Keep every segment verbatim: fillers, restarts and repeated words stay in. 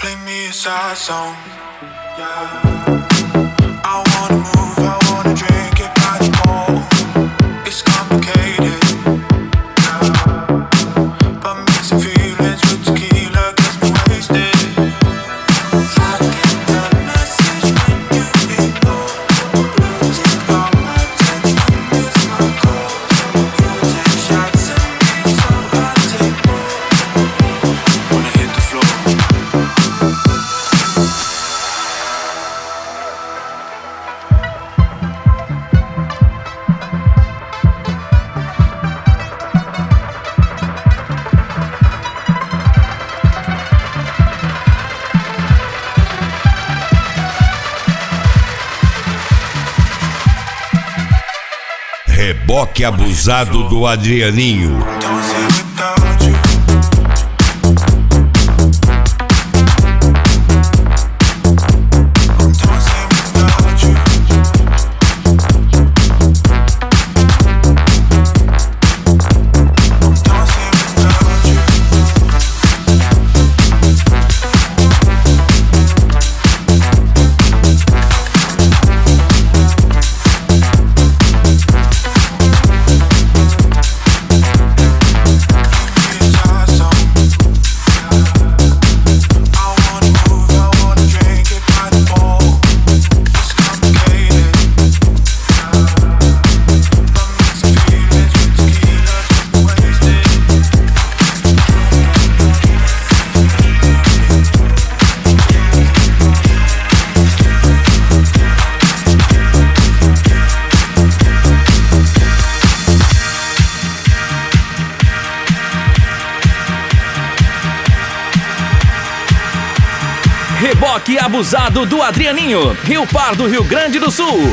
play me a sad song. Yeah. I wanna move, I wanna drink it by the bowl. It's complicated. Yeah. But mixing feelings with tequila gets me wasted. I get the message when you ignore. Losing all my attention is my goal. You take shots at me, so I take more. Wanna hit the floor. Reboque abusado do Adrianinho. Reboque abusado do Adrianinho, Rio Pardo, Rio Grande do Sul.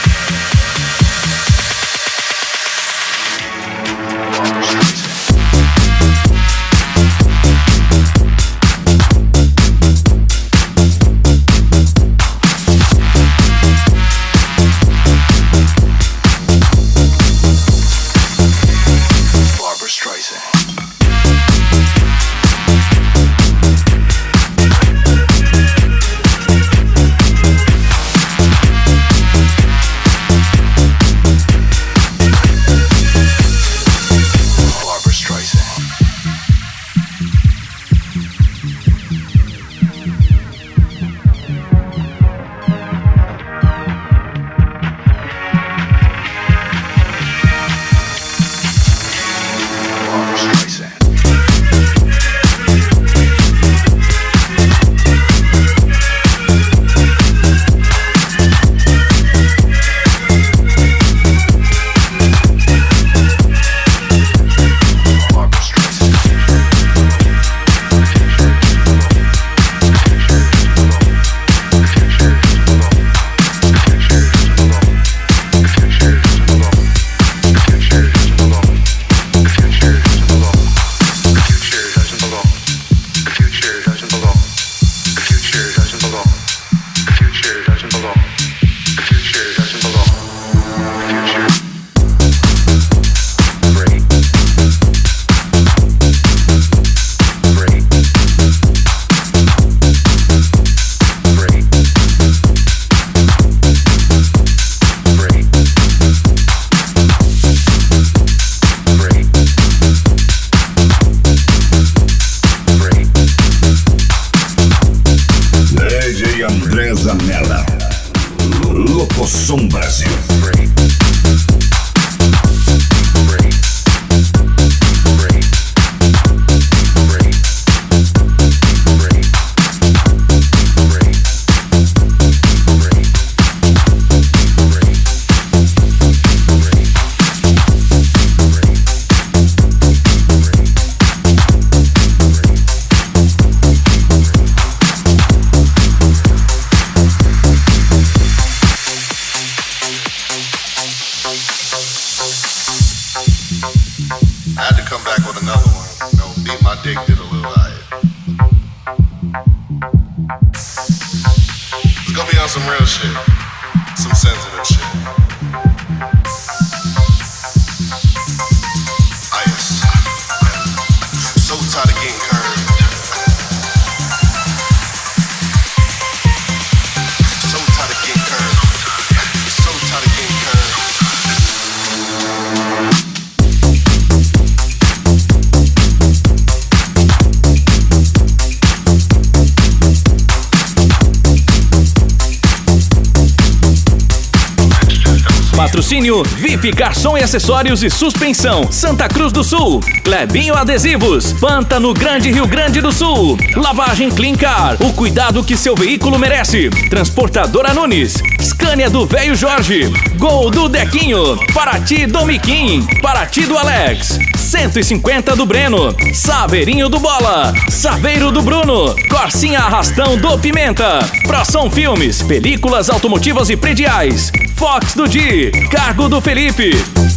Locosom Brasil. I had to come back with another one. You know, beat my dick did a little higher. It's gonna be on some real shit. Some sensitive shit. I am so tired of getting curved. Patrocínio V I P Garçom e Acessórios e Suspensão, Santa Cruz do Sul. Clebinho Adesivos, Pântano Grande, Rio Grande do Sul. Lavagem Clean Car, o cuidado que seu veículo merece. Transportadora Nunes, Scania do Velho Jorge, Gol do Dequinho, Paraty do Miquim, Paraty do Alex, cento e cinquenta do Breno, Saveirinho do Bola, Saveiro do Bruno, Corsinha Arrastão do Pimenta, Prosom Filmes, películas automotivas e prediais, Fox do Di, Cargo do Felipe.